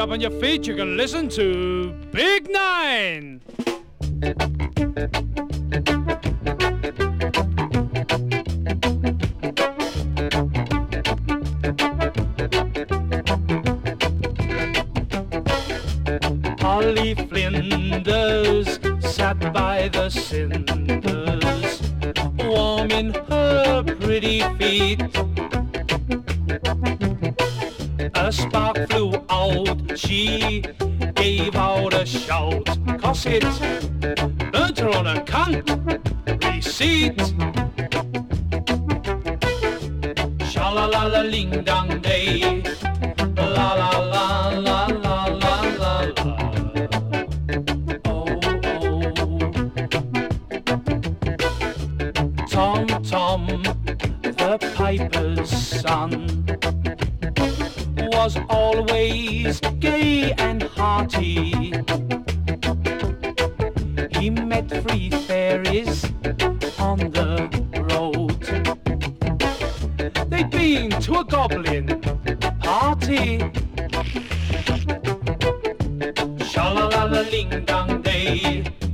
up on your feet, you can listen to Big Nine. Polly Flinders sat by the cinders, warming her pretty feet. A spark flew out, she gave out a shout, 'cause it burnt her on a cunt receipt. Sha-la-la-la-ling-dong-day, la-la-la-la-la-la-la. Oh, oh. Tom, Tom, the piper's son, was always gay and hearty. He met 3 fairies on the road. They'd been to a goblin party. Sha-la-la-la-ling-dong-day,